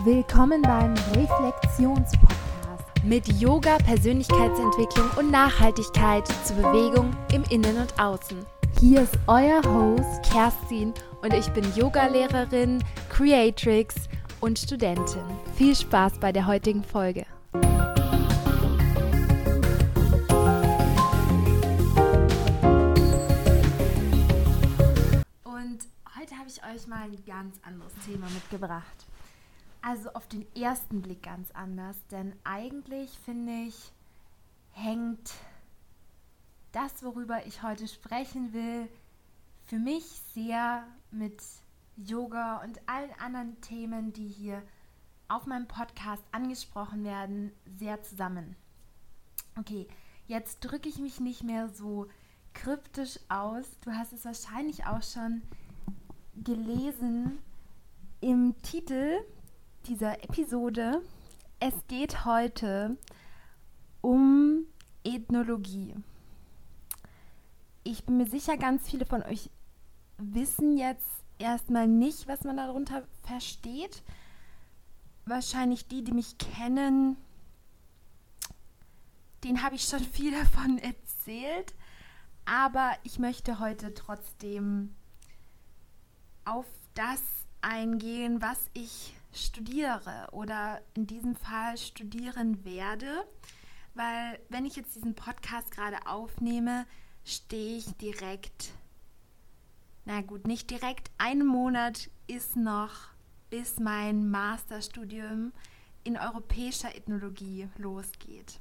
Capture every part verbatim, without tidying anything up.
Willkommen beim Reflexionspodcast mit Yoga, Persönlichkeitsentwicklung und Nachhaltigkeit zur Bewegung im Innen und Außen. Hier ist euer Host Kerstin und ich bin Yogalehrerin, Creatrix und Studentin. Viel Spaß bei der heutigen Folge. Und heute habe ich euch mal ein ganz anderes Thema mitgebracht. Also auf den ersten Blick ganz anders, denn eigentlich finde ich, hängt das, worüber ich heute sprechen will, für mich sehr mit Yoga und allen anderen Themen, die hier auf meinem Podcast angesprochen werden, sehr zusammen. Okay, jetzt drücke ich mich nicht mehr so kryptisch aus. Du hast es wahrscheinlich auch schon gelesen im Titel dieser Episode. Es geht heute um Ethnologie. Ich bin mir sicher, ganz viele von euch wissen jetzt erstmal nicht, was man darunter versteht. Wahrscheinlich die, die mich kennen, denen habe ich schon viel davon erzählt. Aber ich möchte heute trotzdem auf das eingehen, was ich studiere oder in diesem Fall studieren werde, weil wenn ich jetzt diesen Podcast gerade aufnehme, stehe ich direkt, na gut, nicht direkt, einen Monat ist noch, bis mein Masterstudium in europäischer Ethnologie losgeht.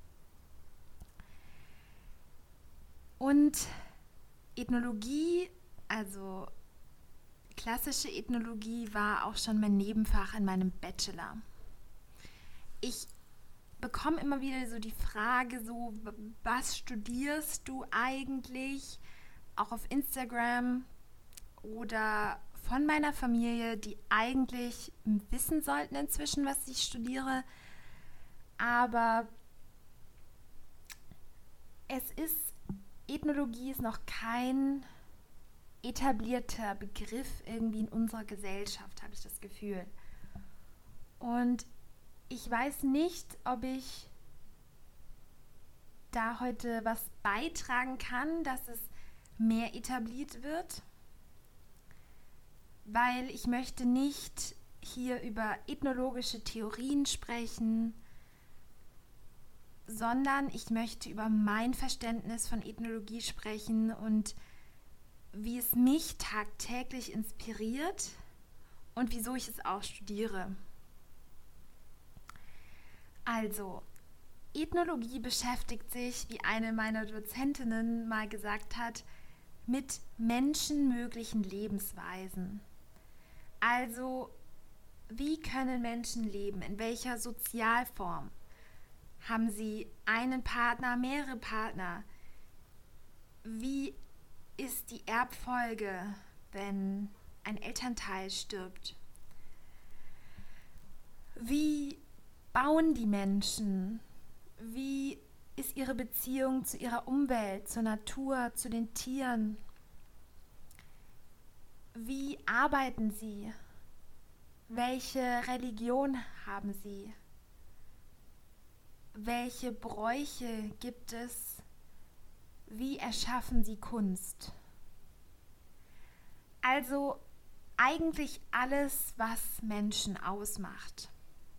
Und Ethnologie, also klassische Ethnologie, war auch schon mein Nebenfach in meinem Bachelor. Ich bekomme immer wieder so die Frage, so, was studierst du eigentlich? Auch auf Instagram oder von meiner Familie, die eigentlich wissen sollten inzwischen, was ich studiere. Aber es ist, Ethnologie ist noch kein etablierter Begriff irgendwie in unserer Gesellschaft, habe ich das Gefühl. Und ich weiß nicht, ob ich da heute was beitragen kann, dass es mehr etabliert wird, weil ich möchte nicht hier über ethnologische Theorien sprechen, sondern ich möchte über mein Verständnis von Ethnologie sprechen und wie es mich tagtäglich inspiriert und wieso ich es auch studiere. Also, Ethnologie beschäftigt sich, wie eine meiner Dozentinnen mal gesagt hat, mit menschenmöglichen Lebensweisen. Also, wie können Menschen leben? In welcher Sozialform? Haben sie einen Partner, mehrere Partner? Wie ist die Erbfolge, wenn ein Elternteil stirbt? Wie bauen die Menschen? Wie ist ihre Beziehung zu ihrer Umwelt, zur Natur, zu den Tieren? Wie arbeiten sie? Welche Religion haben sie? Welche Bräuche gibt es? Wie erschaffen sie Kunst? Also eigentlich alles, was Menschen ausmacht.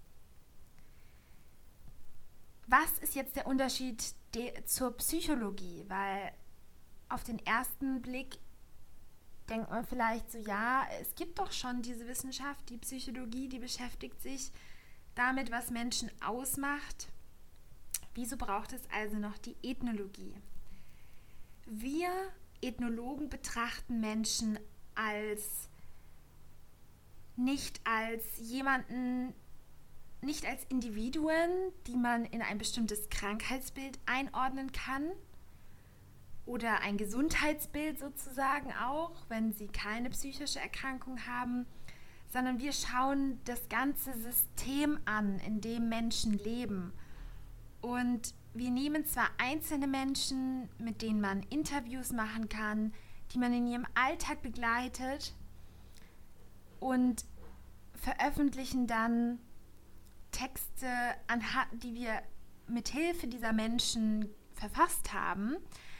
Was ist jetzt der Unterschied de- zur Psychologie? Weil auf den ersten Blick denkt man vielleicht so, ja, es gibt doch schon diese Wissenschaft, die Psychologie, die beschäftigt sich damit, was Menschen ausmacht. Wieso braucht es also noch die Ethnologie? Wir Ethnologen betrachten Menschen als nicht als jemanden, nicht als Individuen, die man in ein bestimmtes Krankheitsbild einordnen kann oder ein Gesundheitsbild sozusagen auch, wenn sie keine psychische Erkrankung haben, sondern wir schauen das ganze System an, in dem Menschen leben. Und wir nehmen zwar einzelne Menschen, mit denen man Interviews machen kann, die man in ihrem Alltag begleitet und veröffentlichen dann Texte, anhand, die wir mit Hilfe dieser Menschen verfasst haben.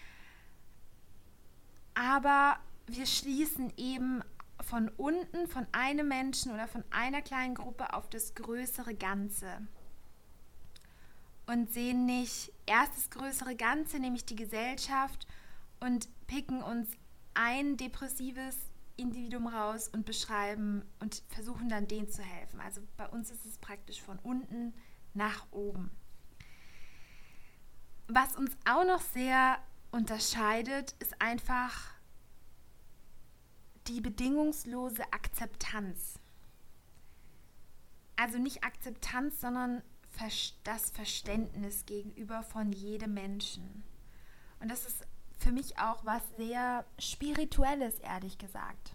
Aber wir schließen eben von unten, von einem Menschen oder von einer kleinen Gruppe auf das größere Ganze. Und sehen nicht erst das größere Ganze, nämlich die Gesellschaft, und picken uns ein depressives Individuum raus und beschreiben und versuchen dann denen zu helfen. Also bei uns ist es praktisch von unten nach oben. Was uns auch noch sehr unterscheidet, ist einfach die bedingungslose Akzeptanz. Also nicht Akzeptanz, sondern das Verständnis gegenüber von jedem Menschen. Und das ist für mich auch was sehr Spirituelles, ehrlich gesagt.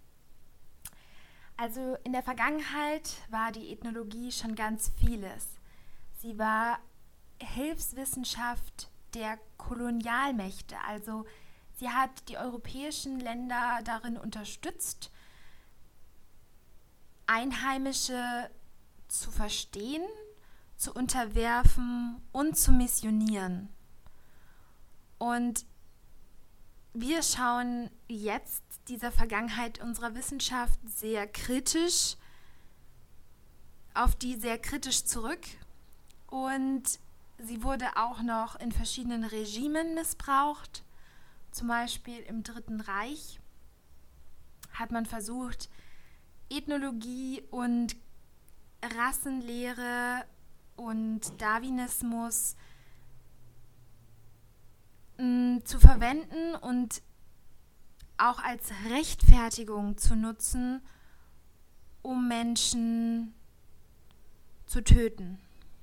Also in der Vergangenheit war die Ethnologie schon ganz vieles. Sie war Hilfswissenschaft der Kolonialmächte, also sie hat die europäischen Länder darin unterstützt, Einheimische zu verstehen, zu unterwerfen und zu missionieren. Und wir schauen jetzt dieser Vergangenheit unserer Wissenschaft sehr kritisch, auf die sehr kritisch zurück. Und sie wurde auch noch in verschiedenen Regimen missbraucht. Zum Beispiel im Dritten Reich hat man versucht, Ethnologie und Rassenlehre und Darwinismus mh, zu verwenden und auch als Rechtfertigung zu nutzen, um Menschen zu töten.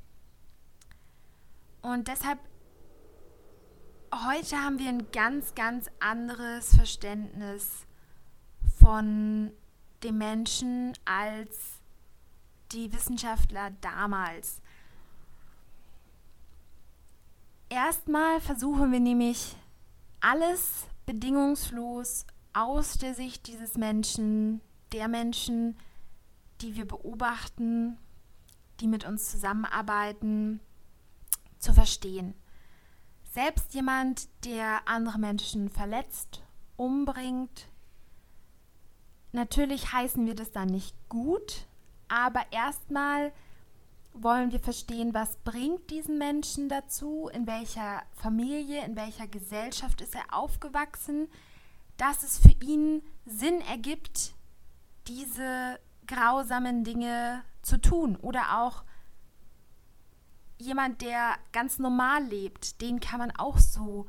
Und deshalb, heute haben wir ein ganz, ganz anderes Verständnis von dem Menschen als die Wissenschaftler damals. Erstmal versuchen wir nämlich alles bedingungslos aus der Sicht dieses Menschen, der Menschen, die wir beobachten, die mit uns zusammenarbeiten, zu verstehen. Selbst jemand, der andere Menschen verletzt, umbringt, natürlich heißen wir das dann nicht gut, aber erstmal wollen wir verstehen, was bringt diesen Menschen dazu, in welcher Familie, in welcher Gesellschaft ist er aufgewachsen, dass es für ihn Sinn ergibt, diese grausamen Dinge zu tun. Oder auch jemand, der ganz normal lebt, den kann man auch so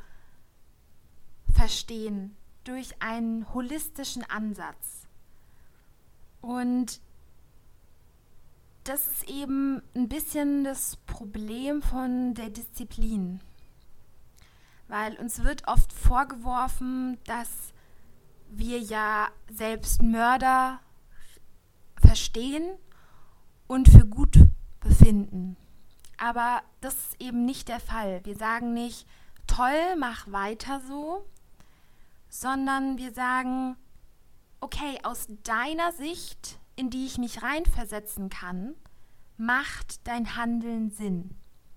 verstehen, durch einen holistischen Ansatz. Und das ist eben ein bisschen das Problem von der Disziplin. Weil uns wird oft vorgeworfen, dass wir ja selbst Mörder verstehen und für gut befinden. Aber das ist eben nicht der Fall. Wir sagen nicht, toll, mach weiter so, sondern wir sagen, okay, aus deiner Sicht, in die ich mich reinversetzen kann, macht dein Handeln Sinn.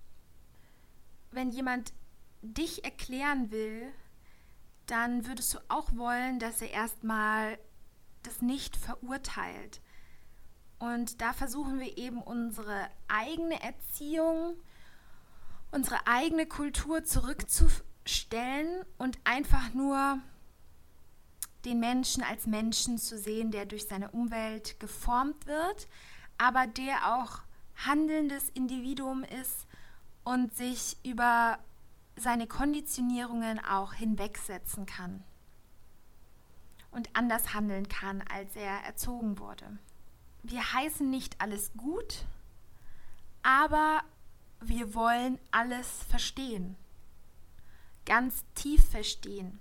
Wenn jemand dich erklären will, dann würdest du auch wollen, dass er erstmal das nicht verurteilt. Und da versuchen wir eben unsere eigene Erziehung, unsere eigene Kultur zurückzustellen und einfach nur den Menschen als Menschen zu sehen, der durch seine Umwelt geformt wird, aber der auch handelndes Individuum ist und sich über seine Konditionierungen auch hinwegsetzen kann und anders handeln kann, als er erzogen wurde. Wir heißen nicht alles gut, aber wir wollen alles verstehen, ganz tief verstehen.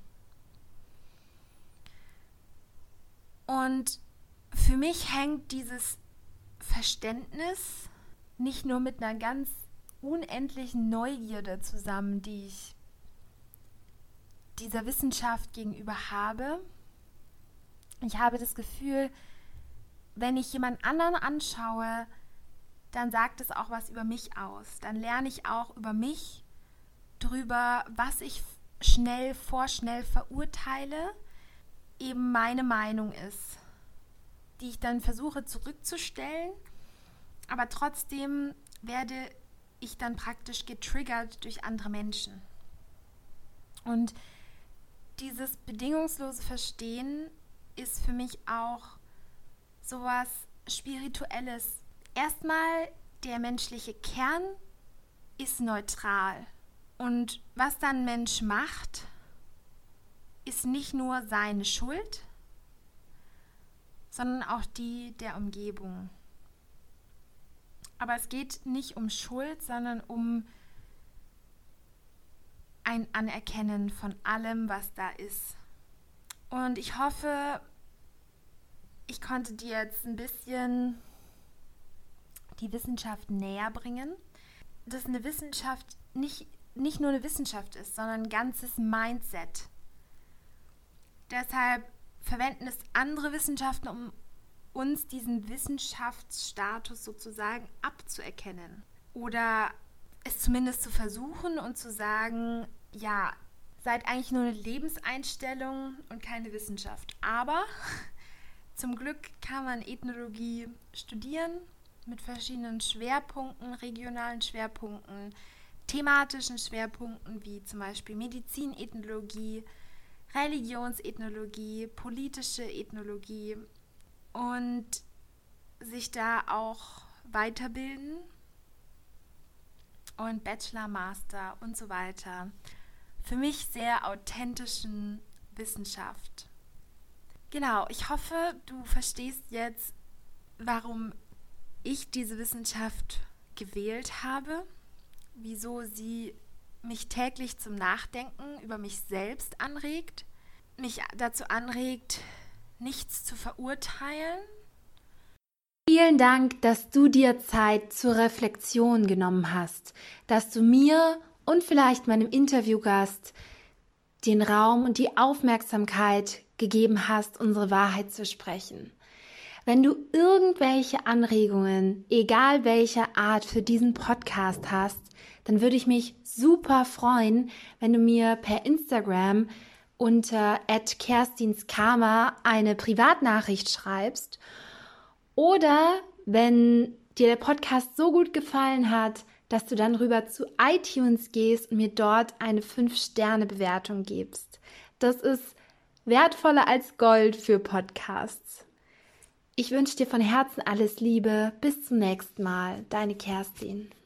Und für mich hängt dieses Verständnis nicht nur mit einer ganz unendlichen Neugierde zusammen, die ich dieser Wissenschaft gegenüber habe. Ich habe das Gefühl, wenn ich jemand anderen anschaue, dann sagt es auch was über mich aus. Dann lerne ich auch über mich drüber, was ich schnell, vorschnell verurteile, eben meine Meinung ist, die ich dann versuche zurückzustellen, aber trotzdem werde ich dann praktisch getriggert durch andere Menschen. Und dieses bedingungslose Verstehen ist für mich auch sowas Spirituelles. Erstmal, der menschliche Kern ist neutral. Und was dann ein Mensch macht, ist nicht nur seine Schuld, sondern auch die der Umgebung. Aber es geht nicht um Schuld, sondern um ein Anerkennen von allem, was da ist. Und ich hoffe, ich konnte dir jetzt ein bisschen die Wissenschaft näher bringen, dass eine Wissenschaft nicht, nicht nur eine Wissenschaft ist, sondern ein ganzes Mindset. Deshalb verwenden es andere Wissenschaften, um uns diesen Wissenschaftsstatus sozusagen abzuerkennen. Oder es zumindest zu versuchen und zu sagen, ja, seid eigentlich nur eine Lebenseinstellung und keine Wissenschaft. Aber zum Glück kann man Ethnologie studieren mit verschiedenen Schwerpunkten, regionalen Schwerpunkten, thematischen Schwerpunkten wie zum Beispiel Medizinethnologie, Religionsethnologie, politische Ethnologie und sich da auch weiterbilden und Bachelor, Master und so weiter. Für mich sehr authentischen Wissenschaft. Genau, ich hoffe, du verstehst jetzt, warum ich diese Wissenschaft gewählt habe, wieso sie mich täglich zum Nachdenken über mich selbst anregt, mich dazu anregt, nichts zu verurteilen. Vielen Dank, dass du dir Zeit zur Reflexion genommen hast, dass du mir und vielleicht meinem Interviewgast den Raum und die Aufmerksamkeit gegeben hast, unsere Wahrheit zu sprechen. Wenn du irgendwelche Anregungen, egal welcher Art, für diesen Podcast hast, dann würde ich mich super freuen, wenn du mir per Instagram unter at kerstinskarma eine Privatnachricht schreibst oder wenn dir der Podcast so gut gefallen hat, dass du dann rüber zu iTunes gehst und mir dort eine fünf Sterne Bewertung gibst. Das ist wertvoller als Gold für Podcasts. Ich wünsche dir von Herzen alles Liebe. Bis zum nächsten Mal. Deine Kerstin.